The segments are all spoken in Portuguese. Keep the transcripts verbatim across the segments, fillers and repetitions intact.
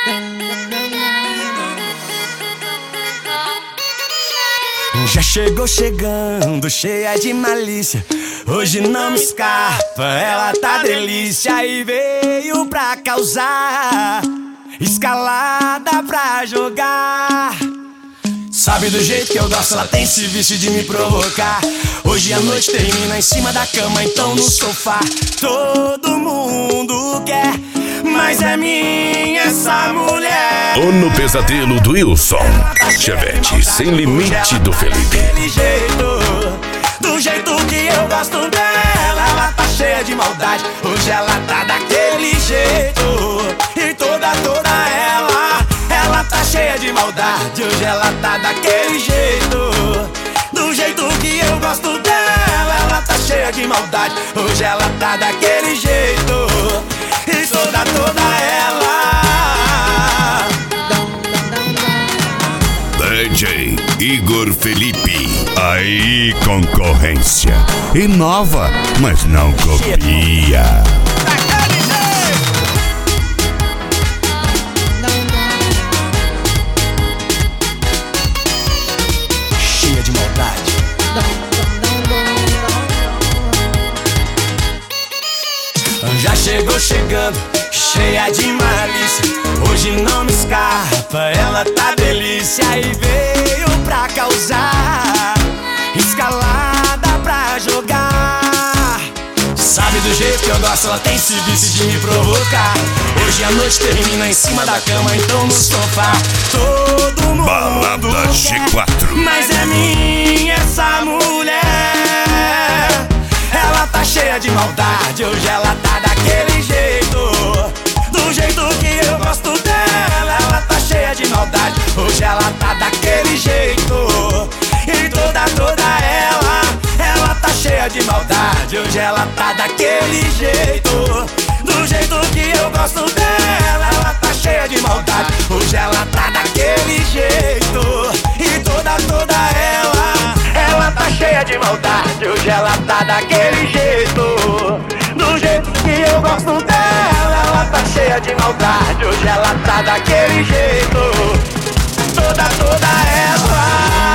Já chegou chegando, cheia de malícia. Hoje não me escapa, ela tá delícia. E veio pra causar, escalada pra jogar. Sabe do jeito que eu gosto, ela tem esse vício de me provocar. Hoje a noite termina em cima da cama, então no sofá. Todo mundo quer, mas é minha essa mulher. Tô no pesadelo do Wilson. Chevette sem limite do Felipe. Daquele jeito, do jeito que eu gosto dela. Ela tá cheia de maldade, hoje ela tá daquele jeito. E toda, toda ela, ela tá cheia de maldade, hoje ela tá daquele jeito. Do jeito que eu gosto dela, ela tá cheia de maldade, hoje ela tá daquele jeito. E toda, toda ela. D J Igor Felipe. Aí, concorrência. Inova, mas não copia. Cheia de maldade. Já chegou chegando, cheia de malícia. Hoje não me escapa, ela tá delícia. E veio pra causar, escalada pra jogar. Sabe do jeito que eu gosto, ela tem esse vício de me provocar. Hoje a noite termina em cima da cama, então no sofá. Todo mundo Balada G quatro. mas é minha essa mulher. Ela tá cheia de maldade, hoje ela tá daquele jeito. Do jeito que eu gosto dela, ela tá cheia de maldade, hoje ela tá daquele jeito. E toda, toda ela, ela tá cheia de maldade, hoje ela tá daquele jeito. Do jeito que eu gosto dela, ela tá cheia de maldade, hoje ela tá daquele jeito. E toda, toda ela, ela tá cheia de maldade, hoje ela tá daquele jeito. Do jeito que eu gosto dela, ela tá cheia de maldade, hoje ela tá daquele jeito. Toda, toda ela.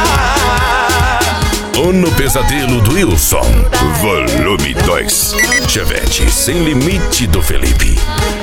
Tô no pesadelo do Wilson. Volume dois. Chevette sem limite do Felipe.